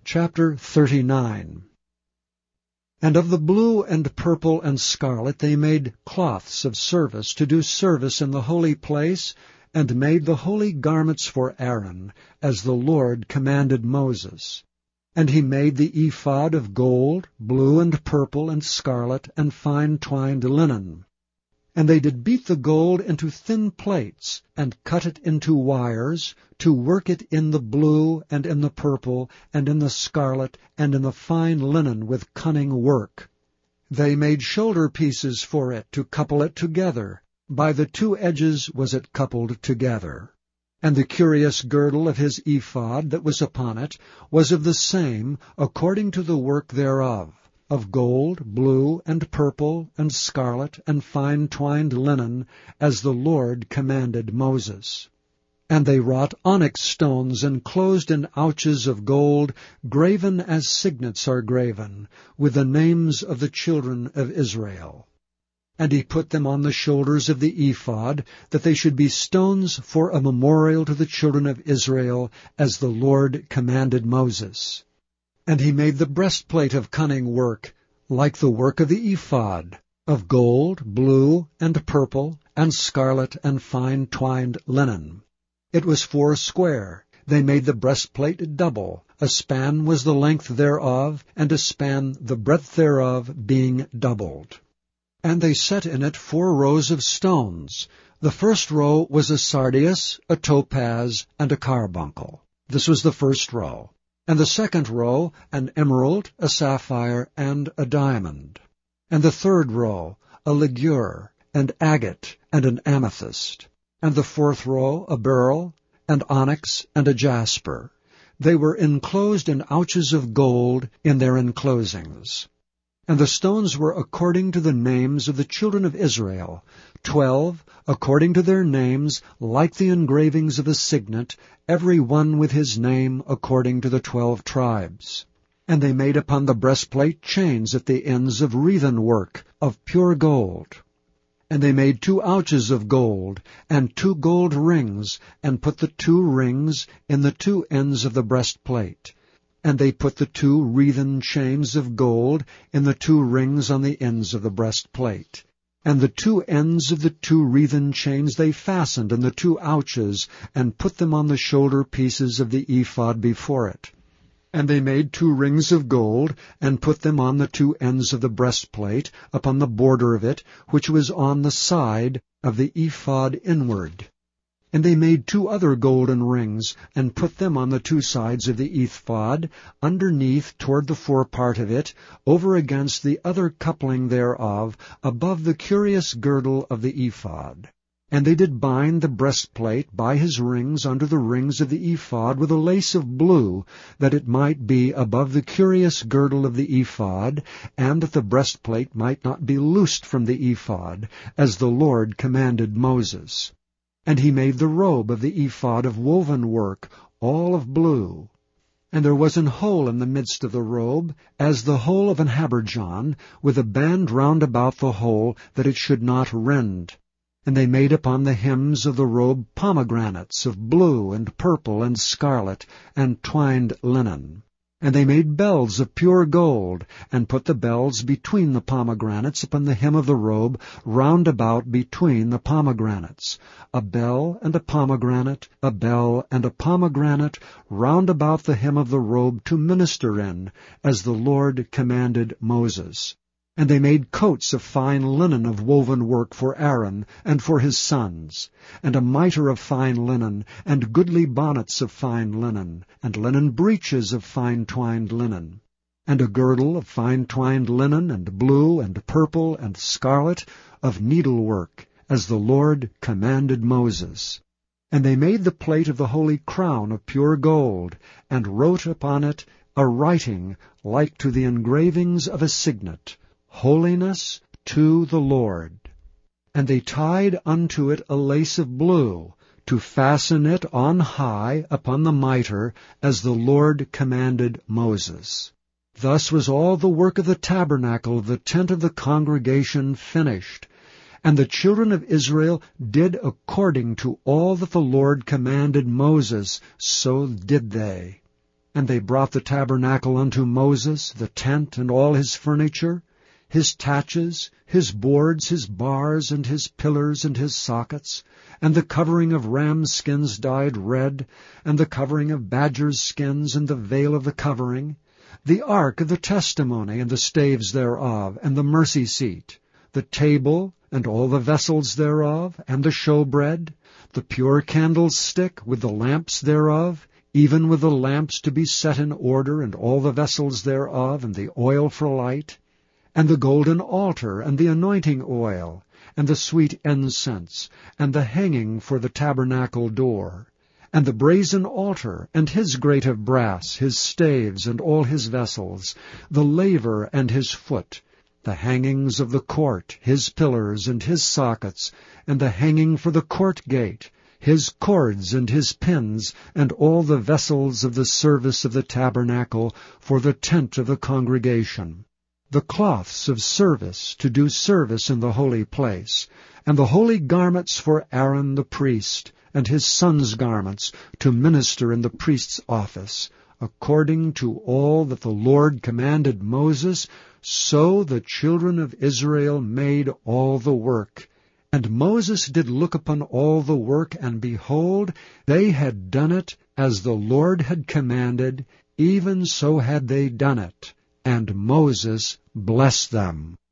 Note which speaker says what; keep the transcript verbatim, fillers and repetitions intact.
Speaker 1: Chapter thirty-nine. And of the blue and purple and scarlet they made cloths of service to do service in the holy place, and made the holy garments for Aaron, as the Lord commanded Moses. And he made the ephod of gold, blue and purple and scarlet, and fine twined linen. And they did beat the gold into thin plates, and cut it into wires, to work it in the blue, and in the purple, and in the scarlet, and in the fine linen with cunning work. They made shoulder pieces for it, to couple it together. By the two edges was it coupled together. And the curious girdle of his ephod that was upon it was of the same, according to the work thereof, of gold, blue, and purple, and scarlet, and fine twined linen, as the Lord commanded Moses. And they wrought onyx stones enclosed in ouches of gold, graven as signets are graven, with the names of the children of Israel. And he put them on the shoulders of the ephod, that they should be stones for a memorial to the children of Israel, as the Lord commanded Moses. And he made the breastplate of cunning work, like the work of the ephod, of gold, blue, and purple, and scarlet, and fine twined linen. It was four square. They made the breastplate double. A span was the length thereof, and a span the breadth thereof, being doubled. And they set in it four rows of stones. The first row was a sardius, a topaz, and a carbuncle. This was the first row. And the second row, an emerald, a sapphire, and a diamond. And the third row, a ligure, and agate, and an amethyst. And the fourth row, a beryl, and onyx, and a jasper. They were enclosed in ouches of gold in their enclosings. And the stones were according to the names of the children of Israel, twelve, according to their names, like the engravings of a signet, every one with his name according to the twelve tribes. And they made upon the breastplate chains at the ends of wreathen work, of pure gold. And they made two ouches of gold, and two gold rings, and put the two rings in the two ends of the breastplate. And they put the two wreathen chains of gold in the two rings on the ends of the breastplate. And the two ends of the two wreathen chains they fastened in the two ouches, and put them on the shoulder pieces of the ephod before it. And they made two rings of gold, and put them on the two ends of the breastplate, upon the border of it, which was on the side of the ephod inward. And they made two other golden rings, and put them on the two sides of the ephod, underneath toward the forepart of it, over against the other coupling thereof, above the curious girdle of the ephod. And they did bind the breastplate by his rings under the rings of the ephod with a lace of blue, that it might be above the curious girdle of the ephod, and that the breastplate might not be loosed from the ephod, as the Lord commanded Moses. And he made the robe of the ephod of woven work, all of blue. And there was an hole in the midst of the robe, as the hole of an habergeon, with a band round about the hole, that it should not rend. And they made upon the hems of the robe pomegranates of blue and purple and scarlet, and twined linen. And they made bells of pure gold, and put the bells between the pomegranates upon the hem of the robe, round about between the pomegranates. A bell and a pomegranate, a bell and a pomegranate, round about the hem of the robe to minister in, as the Lord commanded Moses. And they made coats of fine linen of woven work for Aaron and for his sons, and a mitre of fine linen, and goodly bonnets of fine linen, and linen breeches of fine twined linen, and a girdle of fine twined linen, and blue, and purple, and scarlet, of needlework, as the Lord commanded Moses. And they made the plate of the holy crown of pure gold, and wrote upon it a writing like to the engravings of a signet, Holiness to the Lord. And they tied unto it a lace of blue, to fasten it on high upon the mitre, as the Lord commanded Moses. Thus was all the work of the tabernacle of the tent of the congregation finished. And the children of Israel did according to all that the Lord commanded Moses, so did they. And they brought the tabernacle unto Moses, the tent and all his furniture, his taches, his boards, his bars, and his pillars, and his sockets, and the covering of rams' skins dyed red, and the covering of badgers' skins, and the veil of the covering, the ark of the testimony, and the staves thereof, and the mercy seat, the table, and all the vessels thereof, and the showbread, the pure candlestick, with the lamps thereof, even with the lamps to be set in order, and all the vessels thereof, and the oil for light, and the golden altar, and the anointing oil, and the sweet incense, and the hanging for the tabernacle door, and the brazen altar, and his grate of brass, his staves, and all his vessels, the laver and his foot, the hangings of the court, his pillars, and his sockets, and the hanging for the court gate, his cords and his pins, and all the vessels of the service of the tabernacle for the tent of the congregation, the cloths of service to do service in the holy place, and the holy garments for Aaron the priest, and his sons' garments to minister in the priest's office, according to all that the Lord commanded Moses, so the children of Israel made all the work. And Moses did look upon all the work, and behold, they had done it as the Lord had commanded, even so had they done it. And Moses blessed them.